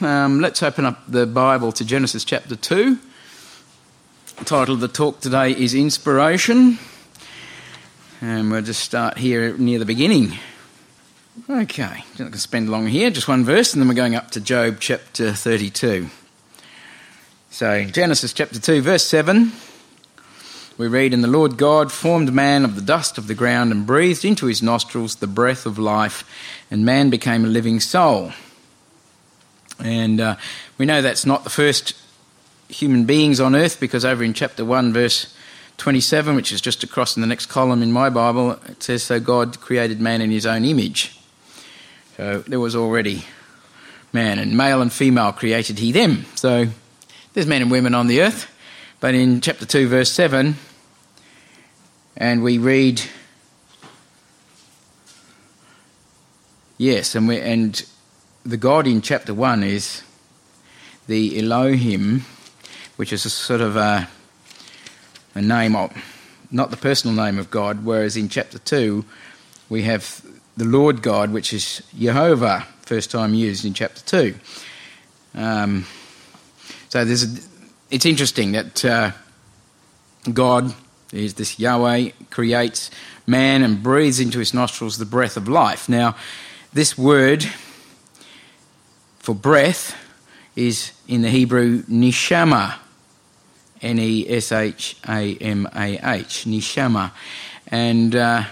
let's open up the Bible to Genesis chapter 2. The title of the talk today is Inspiration. And we'll just start here near the beginning. Okay, I'm not going to spend long here, just one verse, and then we're going up to Job chapter 32. So, Genesis chapter 2, verse 7, we read, "And the Lord God formed man of the dust of the ground and breathed into his nostrils the breath of life, and man became a living soul." And we know that's not the first human beings on earth, because over in chapter 1, verse 27, which is just across in the next column in my Bible, it says, "So God created man in his own image." So there was already man, and male and female created he them. So there's men and women on the earth. But in chapter 2, verse 7, and we read, yes, and the God in chapter 1 is the Elohim, which is a sort of a name of, not the personal name of God, whereas in chapter 2 we have the Lord God, which is Jehovah, first time used in chapter 2. So it's interesting that God, is this Yahweh, creates man and breathes into his nostrils the breath of life. Now, this word for breath is in the Hebrew neshama, Neshhamah, neshama, and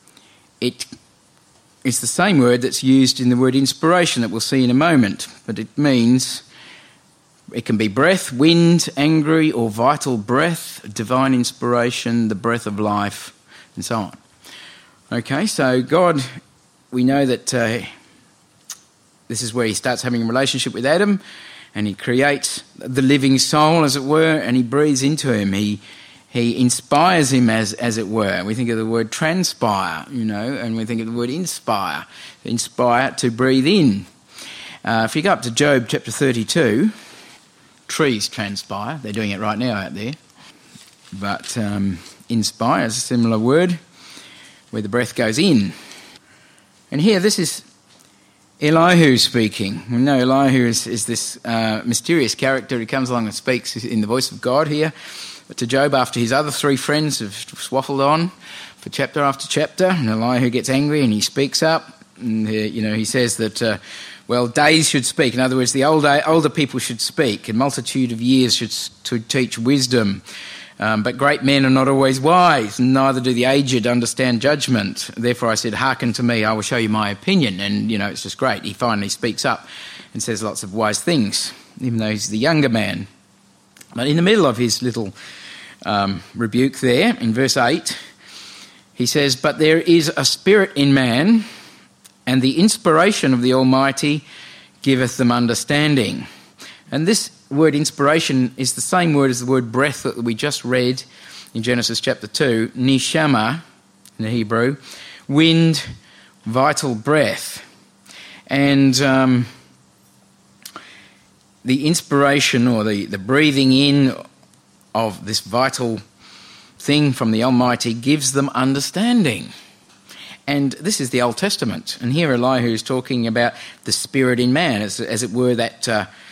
it's the same word that's used in the word inspiration that we'll see in a moment, but it means, it can be breath, wind, angry or vital breath, divine inspiration, the breath of life, and so on. Okay, so God, we know that this is where he starts having a relationship with Adam, and he creates the living soul, as it were, and he breathes into him. He inspires him, as it were. We think of the word transpire, and we think of the word inspire to breathe in. If you go up to Job chapter 32, trees transpire. They're doing it right now out there. But inspire is a similar word, where the breath goes in. And here, this is Elihu speaking. We know Elihu is this mysterious character who comes along and speaks in the voice of God here to Job after his other three friends have swaffled on for chapter after chapter. And Elihu gets angry and he speaks up. And he says that, days should speak. In other words, the older people should speak, and multitude of years should teach wisdom. But great men are not always wise, and neither do the aged understand judgment. Therefore I said, hearken to me, I will show you my opinion. And, it's just great. He finally speaks up and says lots of wise things, even though he's the younger man. But in the middle of his little rebuke there, in verse 8, he says, "But there is a spirit in man, and the inspiration of the Almighty giveth them understanding." And this word inspiration is the same word as the word breath that we just read in Genesis chapter 2, neshama in the Hebrew, wind, vital breath. And the inspiration, or the breathing in of this vital thing from the Almighty, gives them understanding. And this is the Old Testament. And here Elihu is talking about the spirit in man, as it were, that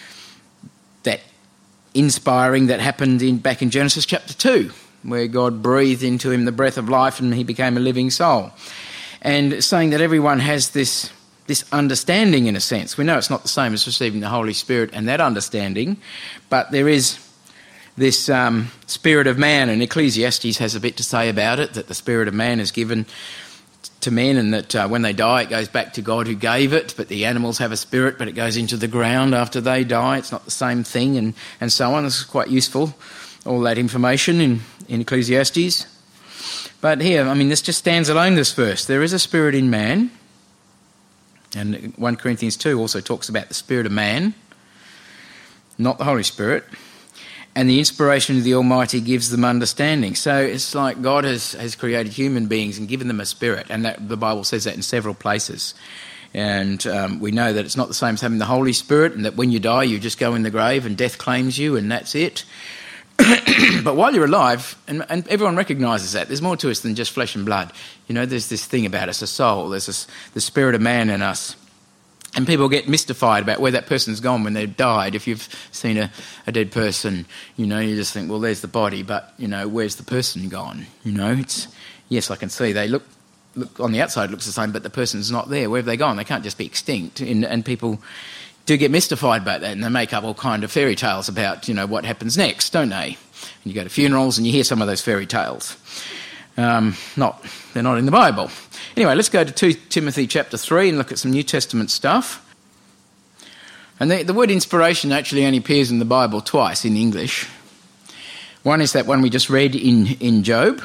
inspiring that happened back in Genesis chapter 2, where God breathed into him the breath of life and he became a living soul. And saying that everyone has this understanding, in a sense. We know it's not the same as receiving the Holy Spirit and that understanding, but there is this spirit of man, and Ecclesiastes has a bit to say about it, that the spirit of man is given to men, and that when they die it goes back to God who gave it, but the animals have a spirit, but it goes into the ground after they die. It's not the same thing, and so on. This is quite useful, all that information in Ecclesiastes. But here, this just stands alone, this verse. There is a spirit in man, and 1 Corinthians 2 also talks about the spirit of man, not the Holy Spirit. And the inspiration of the Almighty gives them understanding. So it's like God has created human beings and given them a spirit, and that the Bible says that in several places. And we know that it's not the same as having the Holy Spirit, and that when you die you just go in the grave and death claims you and that's it. But while you're alive, and everyone recognises that, there's more to us than just flesh and blood. There's this thing about us, a soul. There's the spirit of man in us. And people get mystified about where that person's gone when they've died. If you've seen a dead person, you just think, well, there's the body, but, where's the person gone? Yes, I can see they look on the outside looks the same, but the person's not there. Where have they gone? They can't just be extinct. And people do get mystified about that, and they make up all kind of fairy tales about, what happens next, don't they? And you go to funerals and you hear some of those fairy tales. They're not in the Bible. Anyway, let's go to 2 Timothy chapter 3 and look at some New Testament stuff. And the word inspiration actually only appears in the Bible twice in English. One is that one we just read in Job,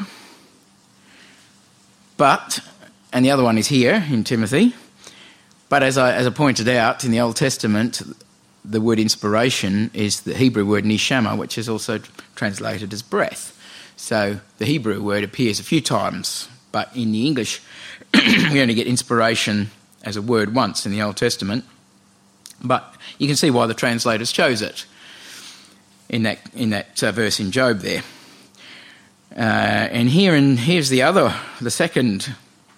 and the other one is here in Timothy. But as I pointed out, in the Old Testament, the word inspiration is the Hebrew word neshama, which is also translated as breath. So the Hebrew word appears a few times, but in the English, we only get inspiration as a word once in the Old Testament. But you can see why the translators chose it in that verse in Job there. And here's the second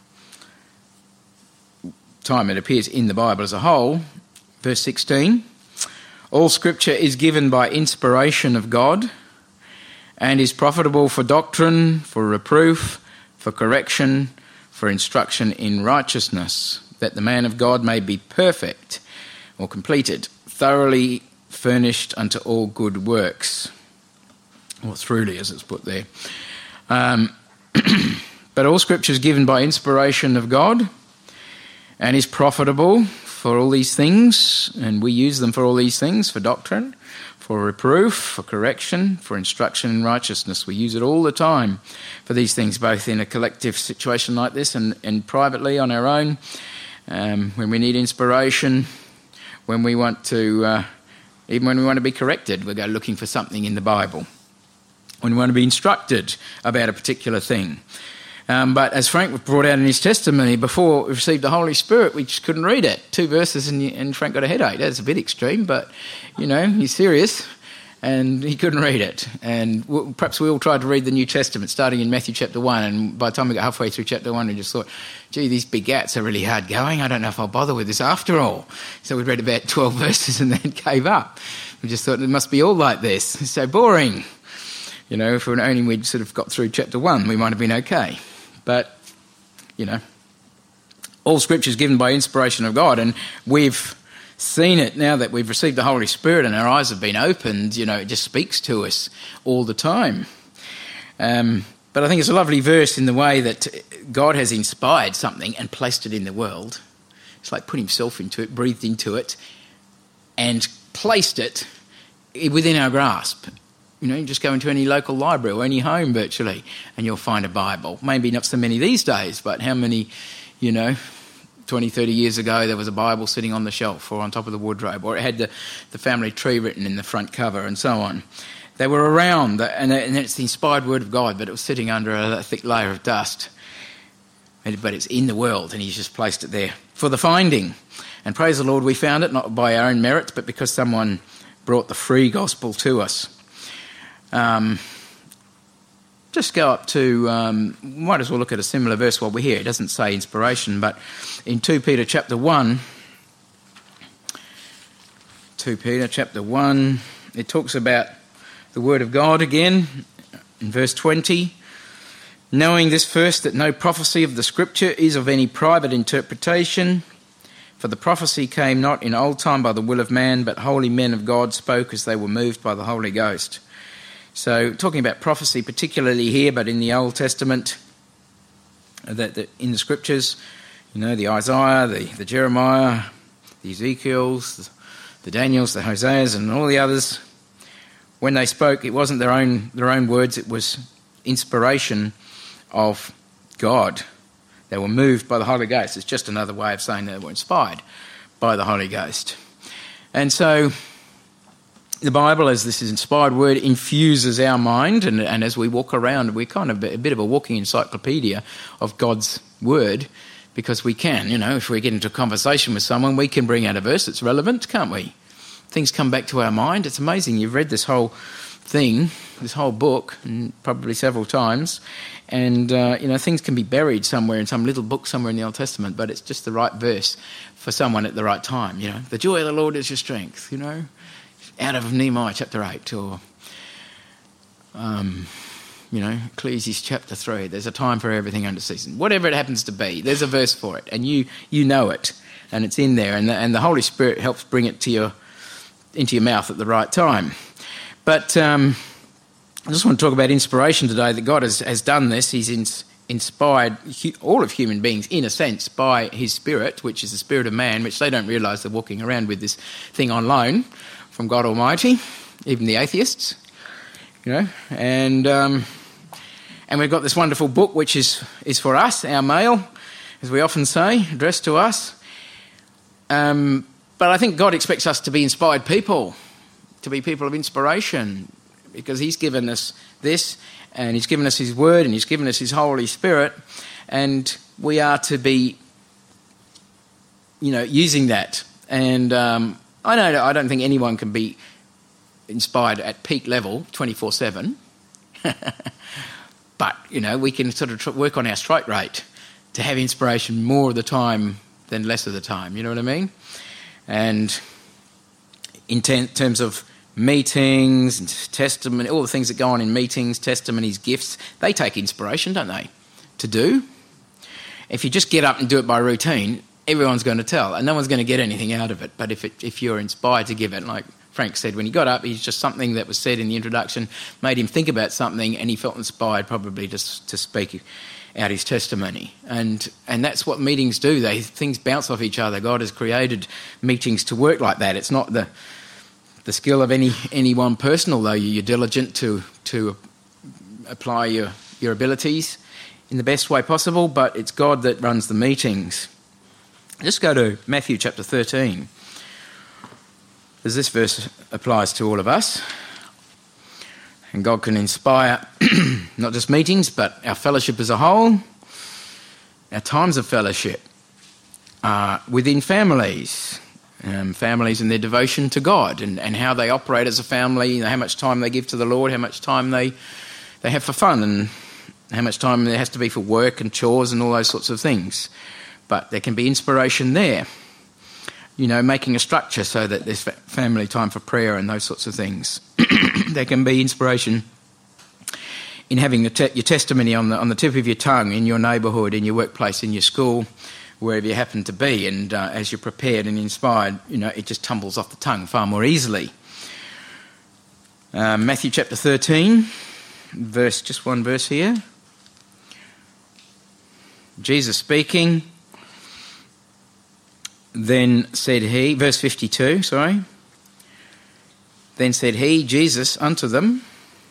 time it appears in the Bible as a whole, verse 16. All Scripture is given by inspiration of God and is profitable for doctrine, for reproof, for correction, for instruction in righteousness, that the man of God may be perfect or completed, thoroughly furnished unto all good works. Or thoroughly, as it's put there. But all Scripture is given by inspiration of God and is profitable for all these things, and we use them for all these things, for doctrine, for reproof, for correction, for instruction in righteousness. We use it all the time for these things, both in a collective situation like this and privately on our own, when we need inspiration, when we want to, even when we want to be corrected, we go looking for something in the Bible. When we want to be instructed about a particular thing. But as Frank brought out in his testimony, before we received the Holy Spirit, we just couldn't read it. 2 verses and Frank got a headache. That's a bit extreme, but, he's serious, and he couldn't read it. And perhaps we all tried to read the New Testament, starting in Matthew chapter 1, and by the time we got halfway through chapter 1, we just thought, gee, these big gats are really hard going. I don't know if I'll bother with this after all. So we read about 12 verses and then gave up. We just thought it must be all like this. It's so boring. If only we'd sort of got through chapter 1, we might have been okay. But, all Scripture is given by inspiration of God, and we've seen it now that we've received the Holy Spirit and our eyes have been opened. It just speaks to us all the time. But I think it's a lovely verse in the way that God has inspired something and placed it in the world. It's like put himself into it, breathed into it, and placed it within our grasp. You just go into any local library or any home virtually and you'll find a Bible. Maybe not so many these days, but how many, 20, 30 years ago there was a Bible sitting on the shelf or on top of the wardrobe, or it had the family tree written in the front cover and so on. They were around, and it's the inspired word of God, but it was sitting under a thick layer of dust. But it's in the world, and he's just placed it there for the finding. And praise the Lord, we found it not by our own merits, but because someone brought the free gospel to us. Just go up to, might as well look at a similar verse while we're here. It doesn't say inspiration, but in 2 Peter chapter 1, it talks about the word of God again, in verse 20. Knowing this first, that no prophecy of the Scripture is of any private interpretation, for the prophecy came not in old time by the will of man, but holy men of God spoke as they were moved by the Holy Ghost. So talking about prophecy particularly here, but in the Old Testament, that in the Scriptures, the Isaiah, the Jeremiah, the Ezekiels, the Daniels, the Hoseas, and all the others, when they spoke, it wasn't their own words, it was inspiration of God. They were moved by the Holy Ghost. It's just another way of saying they were inspired by the Holy Ghost. And so the Bible, as this is inspired word, infuses our mind, and as we walk around, we're kind of a bit of a walking encyclopedia of God's word, because we can, if we get into a conversation with someone, we can bring out a verse that's relevant, can't we? Things come back to our mind. It's amazing. You've read this whole thing, this whole book, and probably several times, and things can be buried somewhere in some little book somewhere in the Old Testament, but it's just the right verse for someone at the right time. The joy of the Lord is your strength. Out of Nehemiah chapter 8, or Ecclesiastes chapter 3. There's a time for everything under season. Whatever it happens to be, there's a verse for it, and you know it, and it's in there, and the Holy Spirit helps bring it to into your mouth at the right time. But I just want to talk about inspiration today, that God has done this. He's inspired all of human beings, in a sense, by his Spirit, which is the Spirit of man, which they don't realise they're walking around with this thing on loan from God Almighty, even the atheists, and we've got this wonderful book which is for us, our mail, as we often say, addressed to us. But I think God expects us to be inspired people, to be people of inspiration, because he's given us this, and he's given us his word, and he's given us his Holy Spirit, and we are to be, using that. And I don't think anyone can be inspired at peak level 24/7, but we can sort of work on our strike rate to have inspiration more of the time than less of the time. You know what I mean? And in terms of meetings and testimony, all the things that go on in meetings, testimonies, gifts, they take inspiration, don't they, to do? If you just get up and do it by routine, everyone's going to tell, and no one's going to get anything out of it. But if you're inspired to give it, like Frank said, when he got up, he's just something that was said in the introduction made him think about something, and he felt inspired probably just to speak out his testimony. And that's what meetings do. Things bounce off each other. God has created meetings to work like that. It's not the skill of any one person, although you're diligent to apply your abilities in the best way possible, but it's God that runs the meetings. Just go to Matthew chapter 13, as this verse applies to all of us. And God can inspire not just meetings, but our fellowship as a whole, our times of fellowship within families, families and their devotion to God, and how they operate as a family, how much time they give to the Lord, how much time they have for fun, and how much time there has to be for work and chores and all those sorts of things. But there can be inspiration there, making a structure so that there's family time for prayer and those sorts of things. There can be inspiration in having your testimony on the tip of your tongue in your neighbourhood, in your workplace, in your school, wherever you happen to be. And as you're prepared and inspired, it just tumbles off the tongue far more easily. Matthew chapter 13, just one verse here. Jesus speaking. Then said he, verse 52, sorry. Then said he, Jesus, unto them,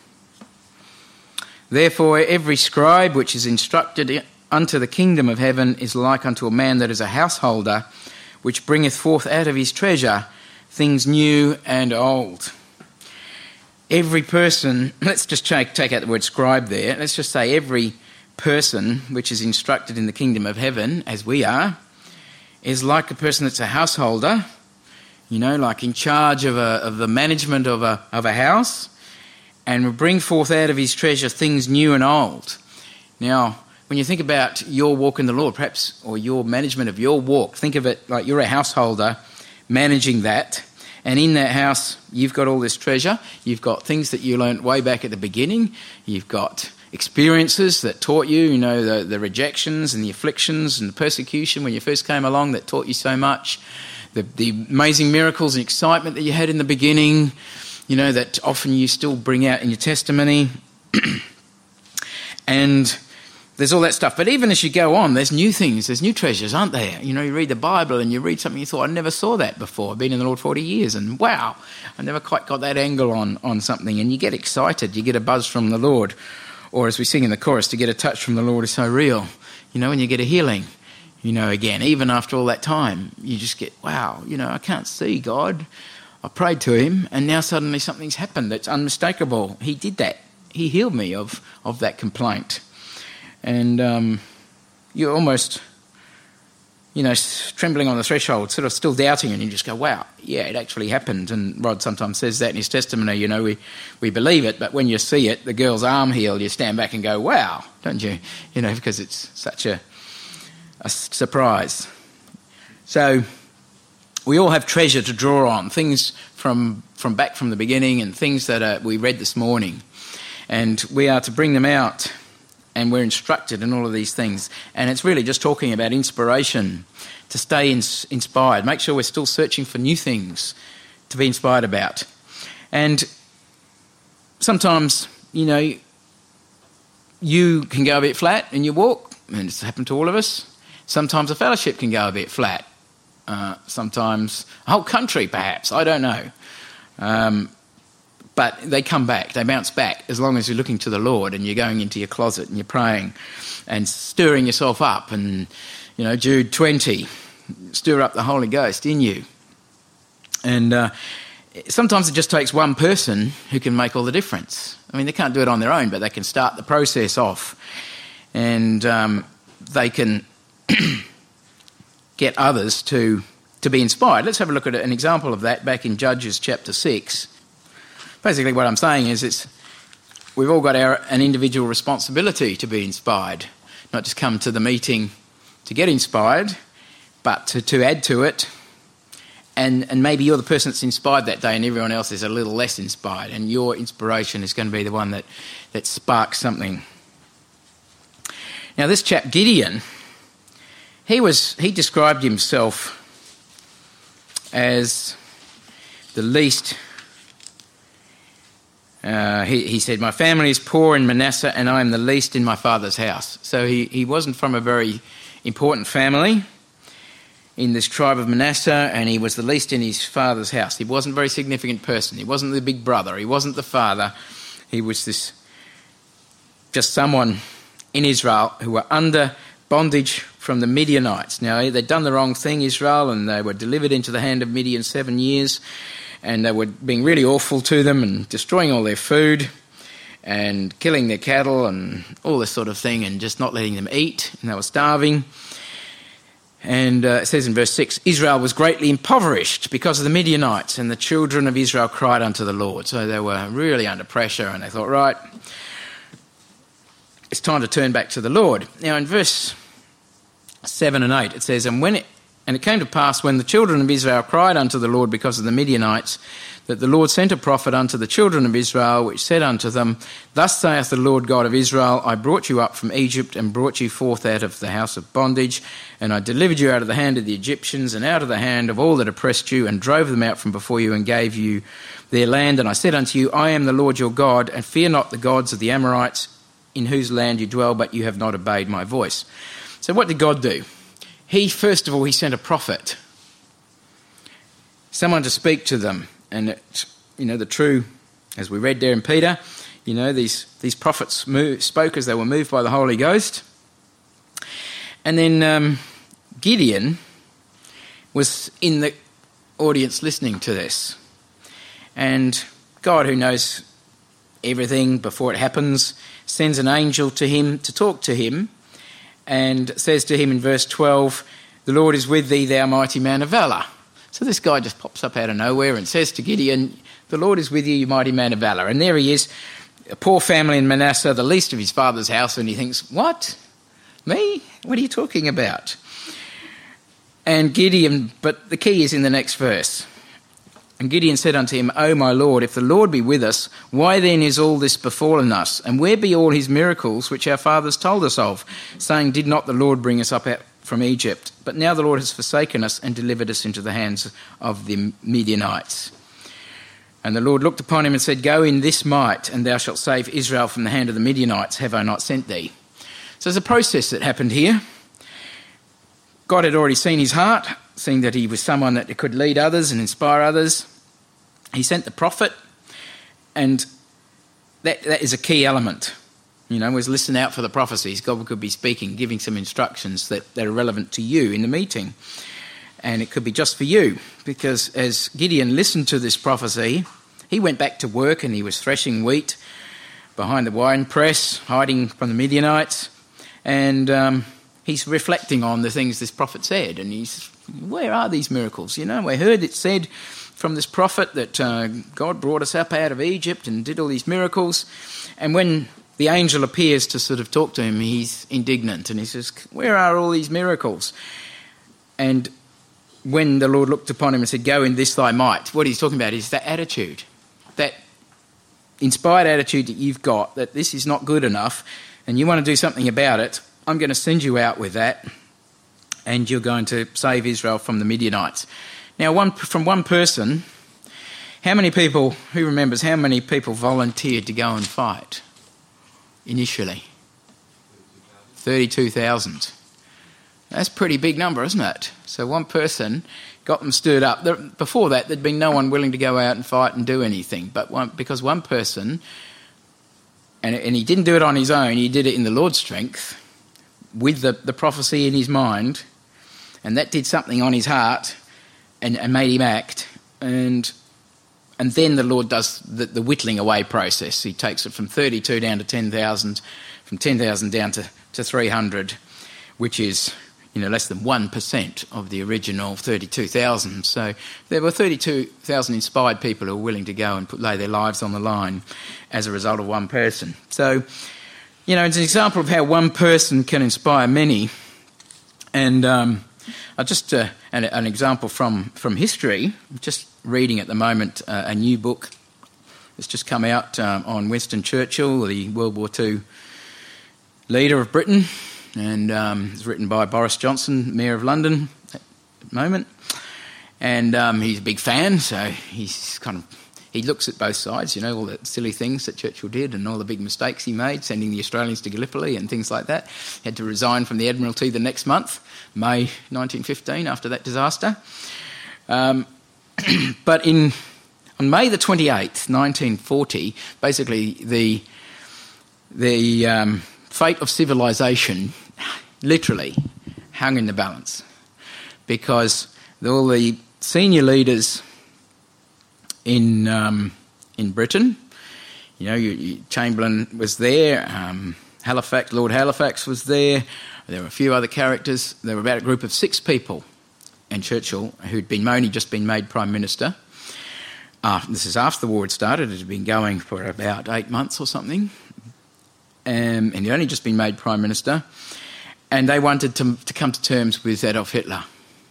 therefore every scribe which is instructed unto the kingdom of heaven is like unto a man that is a householder, which bringeth forth out of his treasure things new and old. Every person, let's just take out the word scribe there, let's just say every person which is instructed in the kingdom of heaven, as we are, is like a person that's a householder, like in charge of the management of a house, and will bring forth out of his treasure things new and old. Now, when you think about your walk in the Lord, perhaps, or your management of your walk, think of it like you're a householder managing that, and in that house you've got all this treasure. You've got things that you learnt way back at the beginning. You've got experiences that taught you, the rejections and the afflictions and the persecution when you first came along that taught you so much. The amazing miracles and excitement that you had in the beginning, that often you still bring out in your testimony. And there's all that stuff. But even as you go on, there's new things, there's new treasures, aren't there? You read the Bible and you read something you thought, I never saw that before. I've been in the Lord 40 years and wow, I never quite got that angle on something. And you get excited, you get a buzz from the Lord. Or as we sing in the chorus, to get a touch from the Lord is so real. And you get a healing, again, even after all that time, you just get, wow, I can't see God. I prayed to him and now suddenly something's happened that's unmistakable. He did that. He healed me of that complaint. And you almost trembling on the threshold, sort of still doubting, and you just go, wow, yeah, it actually happened. And Rod sometimes says that in his testimony, we believe it, but when you see it, the girl's arm healed, you stand back and go, wow, don't you? Because it's such a surprise. So we all have treasure to draw on, things from back from the beginning and things that we read this morning. And we are to bring them out, and we're instructed in all of these things. And it's really just talking about inspiration, to stay inspired. Make sure we're still searching for new things to be inspired about. And sometimes, you can go a bit flat in your walk, and it's happened to all of us. Sometimes a fellowship can go a bit flat. Sometimes a whole country, perhaps. I don't know. But they come back, they bounce back, as long as you're looking to the Lord and you're going into your closet and you're praying and stirring yourself up. And, Jude 20, stir up the Holy Ghost in you. And sometimes it just takes one person who can make all the difference. I mean, they can't do it on their own, but they can start the process off. And they can get others to be inspired. Let's have a look at an example of that back in Judges chapter 6. Basically what I'm saying is we've all got an individual responsibility to be inspired, not just come to the meeting to get inspired, but to add to it. And maybe you're the person that's inspired that day and everyone else is a little less inspired, and your inspiration is going to be the one that sparks something. Now this chap Gideon, he described himself as the least. He said, my family is poor in Manasseh and I am the least in my father's house. So he wasn't from a very important family in this tribe of Manasseh, and he was the least in his father's house. He wasn't a very significant person. He wasn't the big brother. He wasn't the father. He was just someone in Israel who were under bondage from the Midianites. Now, they'd done the wrong thing, Israel, and they were delivered into the hand of Midian 7 years. And they were being really awful to them and destroying all their food and killing their cattle and all this sort of thing, and just not letting them eat, and they were starving. And it says in verse 6, Israel was greatly impoverished because of the Midianites, and the children of Israel cried unto the Lord. So they were really under pressure, and they thought, right, it's time to turn back to the Lord. Now in verse 7 and 8 it says, And it came to pass, when the children of Israel cried unto the Lord because of the Midianites, that the Lord sent a prophet unto the children of Israel, which said unto them, Thus saith the Lord God of Israel, I brought you up from Egypt, and brought you forth out of the house of bondage, and I delivered you out of the hand of the Egyptians, and out of the hand of all that oppressed you, and drove them out from before you, and gave you their land. And I said unto you, I am the Lord your God, and fear not the gods of the Amorites, in whose land you dwell, but you have not obeyed my voice. So what did God do? First of all, he sent a prophet, someone to speak to them. And, the true, as we read there in Peter, these prophets spoke as they were moved by the Holy Ghost. And then Gideon was in the audience listening to this. And God, who knows everything before it happens, sends an angel to him to talk to him, and says to him in verse 12, The Lord is with thee, thou mighty man of valour. So this guy just pops up out of nowhere and says to Gideon, The Lord is with you, you mighty man of valour. And there he is, a poor family in Manasseh, the least of his father's house, and he thinks, what? Me? What are you talking about? And Gideon, but the key is in the next verse. And Gideon said unto him, O my Lord, if the Lord be with us, why then is all this befallen us? And where be all his miracles which our fathers told us of, saying, Did not the Lord bring us up out from Egypt? But now the Lord has forsaken us and delivered us into the hands of the Midianites. And the Lord looked upon him and said, Go in this might, and thou shalt save Israel from the hand of the Midianites. Have I not sent thee? So there's a process that happened here. God had already seen his heart, seeing that he was someone that could lead others and inspire others. He sent the prophet, and that is a key element. Was listen out for the prophecies. God could be speaking, giving some instructions that are relevant to you in the meeting. And it could be just for you, because as Gideon listened to this prophecy, he went back to work and he was threshing wheat behind the wine press, hiding from the Midianites. And he's reflecting on the things this prophet said, and where are these miracles? We heard it said from this prophet that God brought us up out of Egypt and did all these miracles. And when the angel appears to sort of talk to him, he's indignant and he says, where are all these miracles? And when the Lord looked upon him and said, go in this thy might, what he's talking about is that attitude, that inspired attitude that you've got, that this is not good enough and you want to do something about it. I'm going to send you out with that, and you're going to save Israel from the Midianites. Now, from one person, who remembers how many people volunteered to go and fight initially? 32,000. That's a pretty big number, isn't it? So one person got them stirred up. Before that, there'd been no one willing to go out and fight and do anything. But because one person, and he didn't do it on his own, he did it in the Lord's strength, with the prophecy in his mind, and that did something on his heart and made him act. And then the Lord does the whittling away process. He takes it from 32 down to 10,000, from 10,000 down to 300, which is less than 1% of the original 32,000. So there were 32,000 inspired people who were willing to go and lay their lives on the line as a result of one person. So, it's an example of how one person can inspire many. And just an example from history. I'm just reading at the moment a new book that's just come out on Winston Churchill, the World War II leader of Britain. And it's written by Boris Johnson, Mayor of London at the moment. And he's a big fan, so he looks at both sides, all the silly things that Churchill did and all the big mistakes he made, sending the Australians to Gallipoli and things like that. He had to resign from the Admiralty the next month, May 1915, after that disaster. But on May the 28th, 1940, basically the fate of civilization literally hung in the balance, because all the senior leaders in Britain, Chamberlain was there, Lord Halifax was there. There were a few other characters. There were about a group of 6 people, and Churchill, who'd only just been made Prime Minister. This is after the war had started. It had been going for about 8 months or something. And he'd only just been made Prime Minister, and they wanted to come to terms with Adolf Hitler.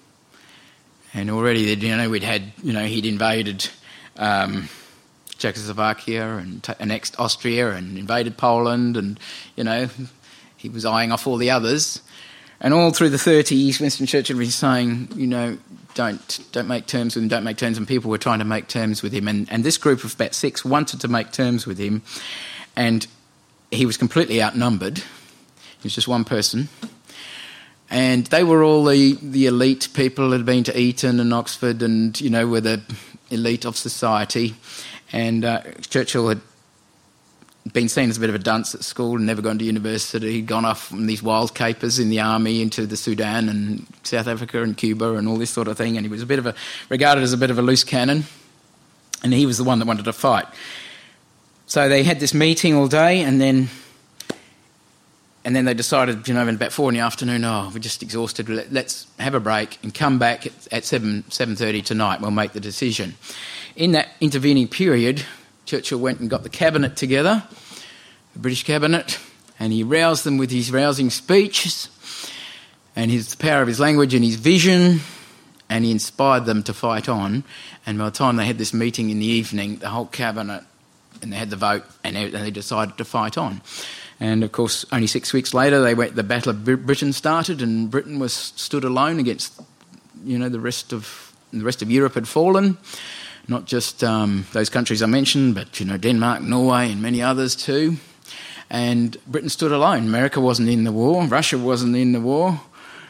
And already, he'd invaded Czechoslovakia and annexed Austria and invaded Poland, and he was eyeing off all the others. And all through the 30s, Winston Churchill was saying, don't make terms with him, don't make terms. And people were trying to make terms with him. And this group of about 6 wanted to make terms with him, and he was completely outnumbered. He was just one person. And they were all the elite people that had been to Eton and Oxford and, were the elite of society. And Churchill had been seen as a bit of a dunce at school and never gone to university. He'd gone off on these wild capers in the army into the Sudan and South Africa and Cuba and all this sort of thing. And he was regarded as a bit of a loose cannon. And he was the one that wanted to fight. So they had this meeting all day, and then they decided, about 4 PM, we're just exhausted, let's have a break and come back at 7:30 tonight, we'll make the decision. In that intervening period, Churchill went and got the cabinet together, the British cabinet, and he roused them with his rousing speeches and the power of his language and his vision, and he inspired them to fight on. And by the time they had this meeting in the evening, the whole cabinet, and they had the vote, and they decided to fight on. And of course, only 6 weeks later, the Battle of Britain started, and Britain stood alone against, the rest of Europe had fallen. Not just those countries I mentioned, but Denmark, Norway, and many others too. And Britain stood alone. America wasn't in the war. Russia wasn't in the war.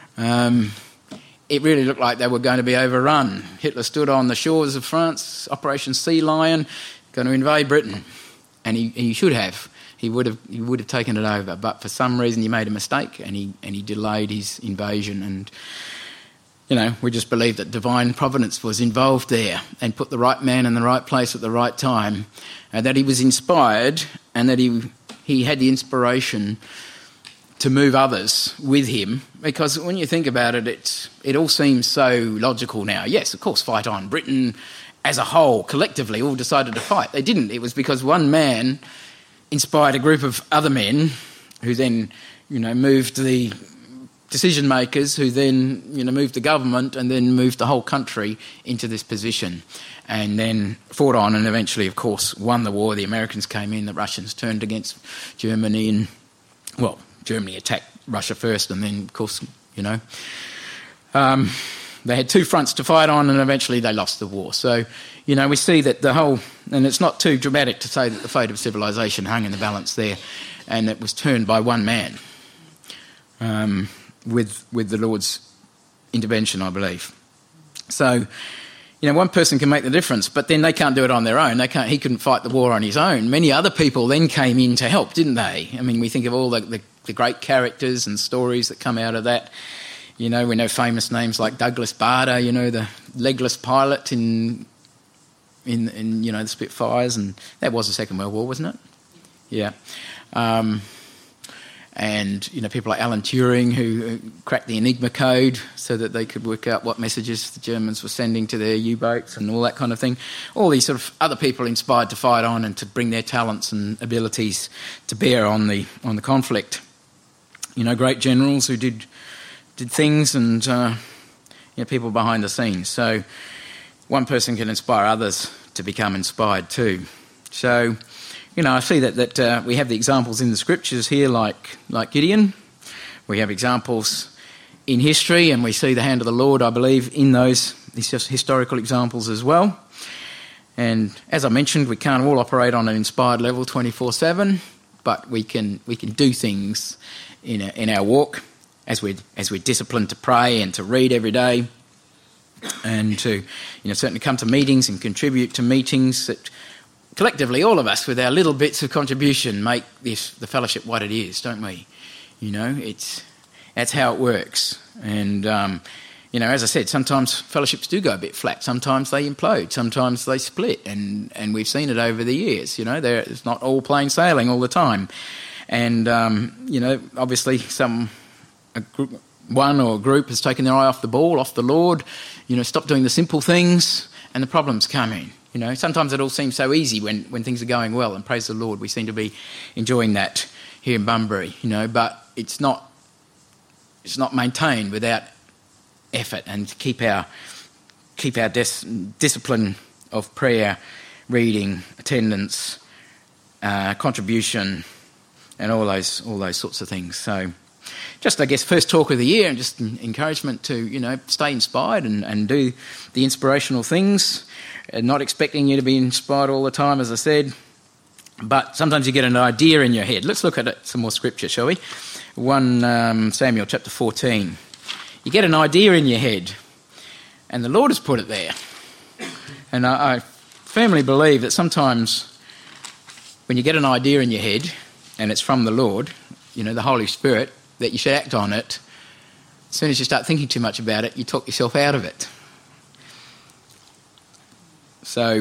It really looked like they were going to be overrun. Hitler stood on the shores of France, Operation Sea Lion, going to invade Britain, and he should have. He would have taken it over, but for some reason he made a mistake, and he delayed his invasion. And we just believe that divine providence was involved there, and put the right man in the right place at the right time, and that he was inspired, and that he had the inspiration to move others with him, because when you think about it, it all seems so logical now. Yes, of course, fight on. Britain as a whole, collectively, all decided to fight. They didn't. It was because one man inspired a group of other men who then, moved the decision makers, who then, moved the government and then moved the whole country into this position, and then fought on and eventually, of course, won the war. The Americans came in, the Russians turned against Germany, and, Germany attacked Russia first, and then, of course, they had two fronts to fight on, and eventually they lost the war. So, we see that the whole, and it's not too dramatic to say that the fate of civilization hung in the balance there, and it was turned by one man, with the Lord's intervention, I believe. So, one person can make the difference, but then they can't do it on their own. He couldn't fight the war on his own. Many other people then came in to help, didn't they? I mean, we think of all the great characters and stories that come out of that. We know famous names like Douglas Bader, the legless pilot in the Spitfires, and that was the Second World War, wasn't it? Yeah. And, people like Alan Turing, who cracked the Enigma code so that they could work out what messages the Germans were sending to their U-boats and all that kind of thing. All these sort of other people inspired to fight on and to bring their talents and abilities to bear on the conflict. Great generals who did things, and people behind the scenes. So one person can inspire others to become inspired too. So, I see that we have the examples in the scriptures here, like Gideon. We have examples in history, and we see the hand of the Lord, I believe, in these historical examples as well. And as I mentioned, we can't all operate on an inspired level 24/7, but we can do things in our walk as we're disciplined to pray and to read every day, and to certainly come to meetings and contribute to meetings that collectively, all of us, with our little bits of contribution, make the fellowship what it is, don't we? That's how it works. And, as I said, sometimes fellowships do go a bit flat. Sometimes they implode. Sometimes they split. And we've seen it over the years. It's not all plain sailing all the time. And, obviously one or a group has taken their eye off the ball, off the Lord, stopped doing the simple things, and the problems come in. Sometimes it all seems so easy when things are going well, and praise the Lord, we seem to be enjoying that here in Bunbury, but it's not maintained without effort, and to keep our discipline of prayer, reading, attendance, contribution, and all those sorts of things. So, just, I guess, first talk of the year, and just encouragement to, stay inspired and do the inspirational things, and not expecting you to be inspired all the time, as I said, but sometimes you get an idea in your head. Let's look at some more scripture, shall we? 1 Samuel chapter 14. You get an idea in your head, and the Lord has put it there. And I firmly believe that sometimes when you get an idea in your head, and it's from the Lord, the Holy Spirit, that you should act on it, as soon as you start thinking too much about it, you talk yourself out of it. So,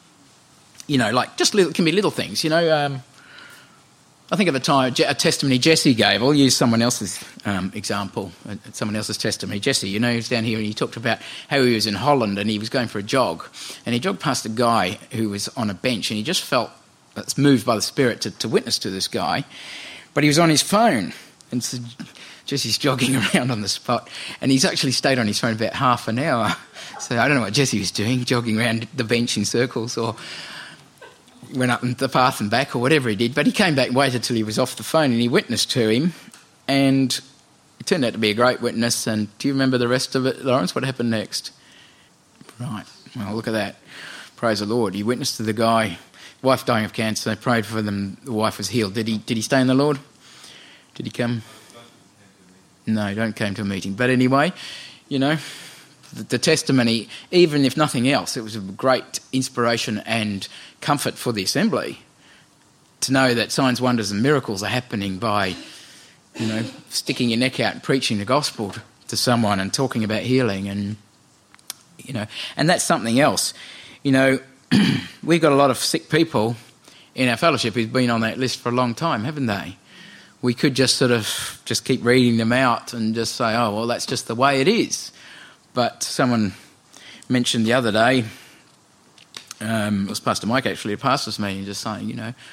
it can be little things. I think of a testimony Jesse gave. I'll use someone else's example, someone else's testimony. Jesse, he was down here and he talked about how he was in Holland and he was going for a jog. And he jogged past a guy who was on a bench, and he just felt moved by the Spirit to witness to this guy. But he was on his phone. And so Jesse's jogging around on the spot, and he's actually stayed on his phone about half an hour. So I don't know what Jesse was doing, jogging around the bench in circles, or went up the path and back, or whatever he did. But he came back and waited till he was off the phone, and he witnessed to him, and it turned out to be a great witness. And do you remember the rest of it, Lawrence? What happened next? Right. Well, look at that. Praise the Lord. He witnessed to the guy, wife dying of cancer, prayed for them, the wife was healed. Did he stay in the Lord? Did he come? No, don't came to a meeting. But anyway, the testimony, even if nothing else, it was a great inspiration and comfort for the assembly to know that signs, wonders and miracles are happening by, sticking your neck out and preaching the gospel to someone and talking about healing. And, and that's something else. We've got a lot of sick people in our fellowship who've been on that list for a long time, haven't they? we could just keep reading them out and just say, oh, well, that's just the way it is. But someone mentioned the other day, it was Pastor Mike actually at Pastors' meeting, just saying,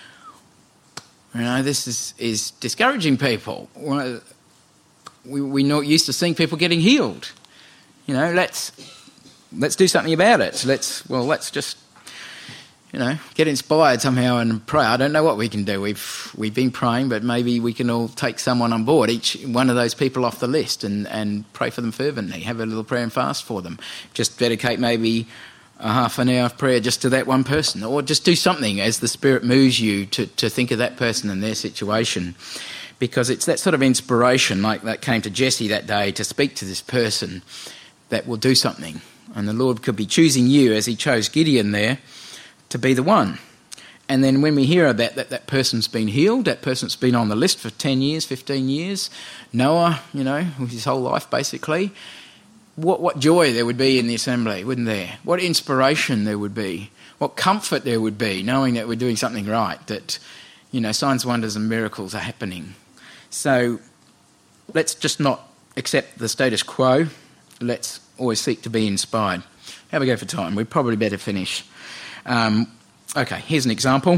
this is discouraging people. We're not used to seeing people getting healed. Let's do something about it. Let's just get inspired somehow and pray. I don't know what we can do. We've been praying, but maybe we can all take someone on board, each one of those people off the list, and pray for them fervently. Have a little prayer and fast for them. Just dedicate maybe a half an hour of prayer just to that one person, or just do something as the Spirit moves you to think of that person and their situation, because it's that sort of inspiration, like that came to Jesse that day, to speak to this person that will do something. And the Lord could be choosing you, as he chose Gideon there, to be the one. And then when we hear about that person's been healed, that person's been on the list for 10 years, 15 years, Noah, with his whole life basically, what joy there would be in the assembly, wouldn't there? What inspiration there would be. What comfort there would be, knowing that we're doing something right, that, signs, wonders and miracles are happening. So let's just not accept the status quo. Let's always seek to be inspired. Have a go for time. We'd probably better finish. Okay, here's an example.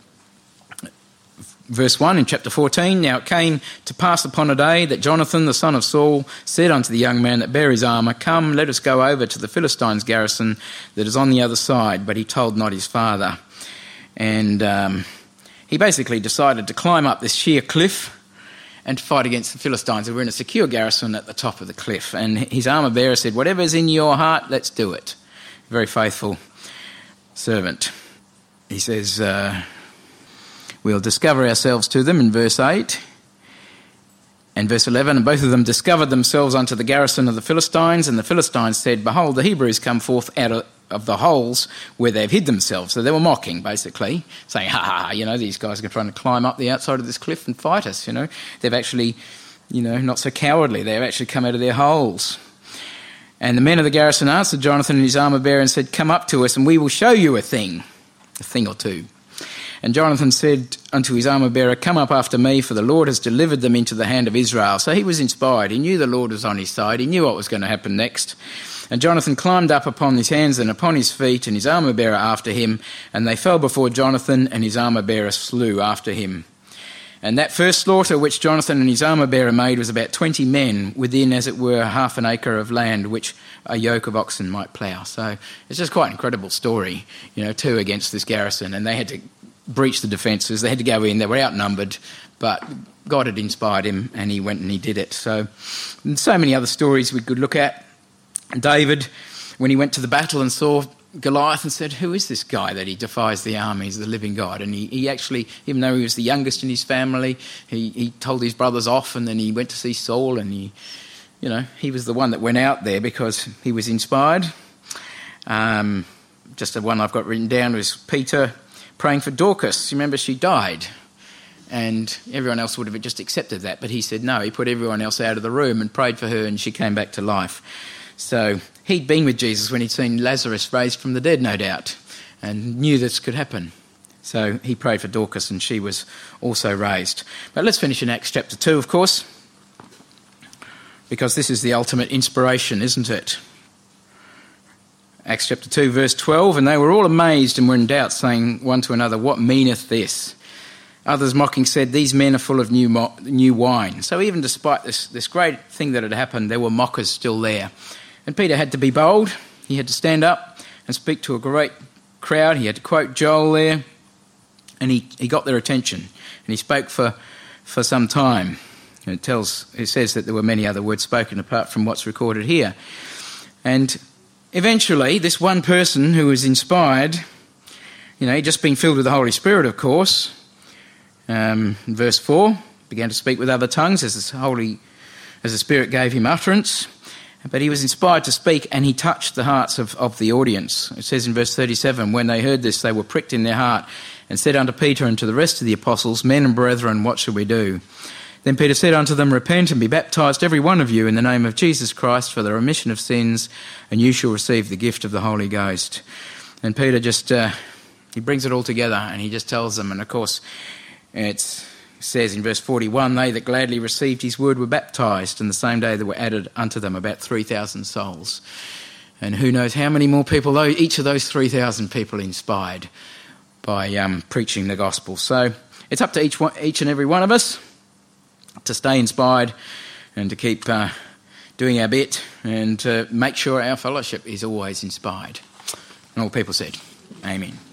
Verse 1 in chapter 14, now it came to pass upon a day that Jonathan, the son of Saul, said unto the young man that bare his armour, Come, let us go over to the Philistines' garrison that is on the other side. But he told not his father. And he basically decided to climb up this sheer cliff and to fight against the Philistines who were in a secure garrison at the top of the cliff. And his armour bearer said, Whatever's in your heart, let's do it. Very faithful servant. He says, we'll discover ourselves to them in verse 8 and verse 11. And both of them discovered themselves unto the garrison of the Philistines. And the Philistines said, Behold, the Hebrews come forth out of the holes where they've hid themselves. So they were mocking, basically, saying, these guys are trying to climb up the outside of this cliff and fight us. They've actually, not so cowardly. They've actually come out of their holes. And the men of the garrison answered Jonathan and his armour-bearer and said, Come up to us, and we will show you a thing or two. And Jonathan said unto his armour-bearer, Come up after me, for the Lord has delivered them into the hand of Israel. So he was inspired. He knew the Lord was on his side. He knew what was going to happen next. And Jonathan climbed up upon his hands and upon his feet, and his armour-bearer after him. And they fell before Jonathan, and his armour-bearer slew after him. And that first slaughter which Jonathan and his armour-bearer made was about 20 men within, as it were, half an acre of land which a yoke of oxen might plough. So it's just quite an incredible story, 2 against this garrison. And they had to breach the defences. They had to go in. They were outnumbered, but God had inspired him and he went and he did it. So many other stories we could look at. David, when he went to the battle and saw Goliath and said, Who is this guy that he defies the armies of the living God? And he actually, even though he was the youngest in his family, he told his brothers off, and then he went to see Saul, and he was the one that went out there because he was inspired. Just the one I've got written down was Peter praying for Dorcas. Remember, she died, and everyone else would have just accepted that, but he said no. He put everyone else out of the room and prayed for her, and she came back to life. So he'd been with Jesus when he'd seen Lazarus raised from the dead, no doubt, and knew this could happen. So he prayed for Dorcas, and she was also raised. But let's finish in Acts chapter 2, of course, because this is the ultimate inspiration, isn't it? Acts chapter 2, verse 12, And they were all amazed and were in doubt, saying one to another, What meaneth this? Others mocking said, These men are full of new wine. So even despite this great thing that had happened, there were mockers still there. And Peter had to be bold. He had to stand up and speak to a great crowd. He had to quote Joel there, and he got their attention. And he spoke for some time. And it says that there were many other words spoken apart from what's recorded here. And eventually, this one person who was inspired, he'd just been filled with the Holy Spirit, of course. Verse 4, began to speak with other tongues as the Spirit gave him utterance. But he was inspired to speak, and he touched the hearts of the audience. It says in verse 37, When they heard this, they were pricked in their heart, and said unto Peter and to the rest of the apostles, Men and brethren, what shall we do? Then Peter said unto them, Repent and be baptized, every one of you, in the name of Jesus Christ, for the remission of sins, and you shall receive the gift of the Holy Ghost. And Peter just, he brings it all together, and he just tells them, and of course, it's It says in verse 41, they that gladly received his word were baptised, and the same day there were added unto them about 3,000 souls. And who knows how many more people, though, each of those 3,000 people inspired by preaching the gospel. So it's up to each and every one of us to stay inspired and to keep doing our bit and to make sure our fellowship is always inspired. And all people said, amen.